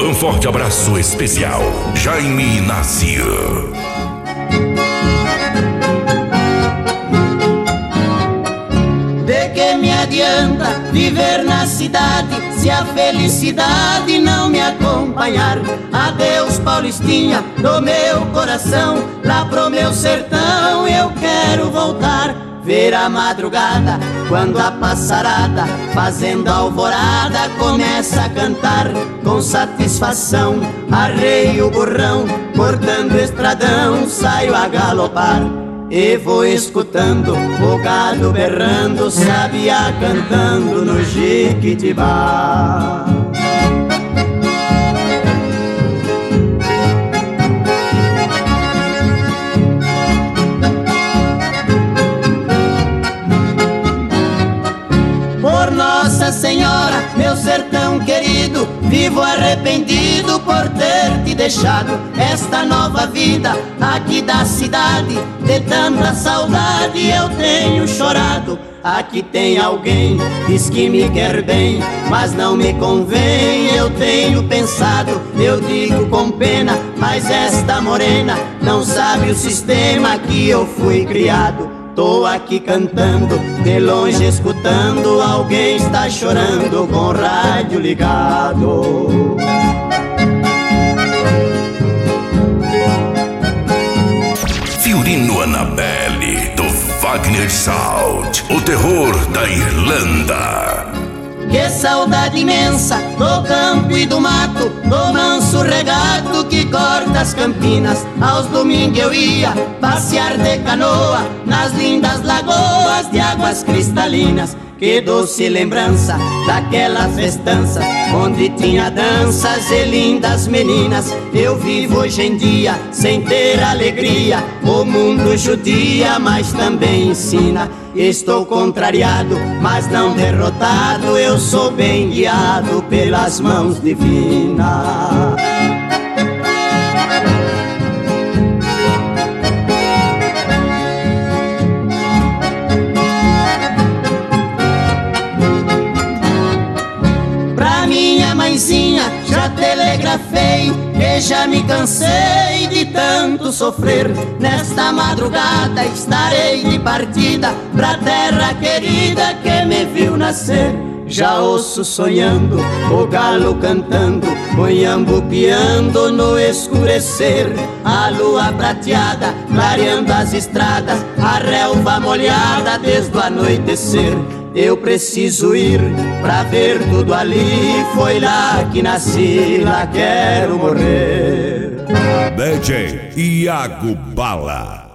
Um forte abraço especial, Jaime Inácio. De que me adianta viver na cidade se a felicidade não me acompanhar? Adeus, Paulistinha, do meu coração, lá pro meu sertão eu quero voltar. Ver a madrugada, quando a passarada, fazendo alvorada, começa a cantar. Com satisfação, arreio o burrão, cortando estradão, saio a galopar. E vou escutando o gado berrando, sabiá cantando no Jequitibá. Por Nossa Senhora, meu sertão querido, vivo arrependido por ter te deixado. Esta nova vida aqui da cidade, de tanta saudade eu tenho chorado. Aqui tem alguém, diz que me quer bem, mas não me convém, eu tenho pensado. Eu digo com pena, mas esta morena não sabe o sistema que eu fui criado. Tô aqui cantando, de longe escutando, alguém está chorando com o rádio ligado. Fiorino Annabelle, do Wagner Salt, o terror da Irlanda. Que saudade imensa do campo e do mato, do manso regato que corta as campinas. Aos domingos eu ia passear de canoa nas lindas lagoas de águas cristalinas. Que doce lembrança daquela festança onde tinha danças e lindas meninas. Eu vivo hoje em dia sem ter alegria, o mundo judia, mas também ensina. Estou contrariado, mas não derrotado, eu sou bem guiado pelas mãos divinas. Mãezinha, já telegrafei que já me cansei de tanto sofrer. Nesta madrugada estarei de partida pra terra querida que me viu nascer. Já ouço sonhando, o galo cantando, o iambu piando no escurecer. A lua prateada clareando as estradas, a relva molhada desde o anoitecer. Eu preciso ir pra ver tudo ali, foi lá que nasci, lá quero morrer. DJ Iago Bala.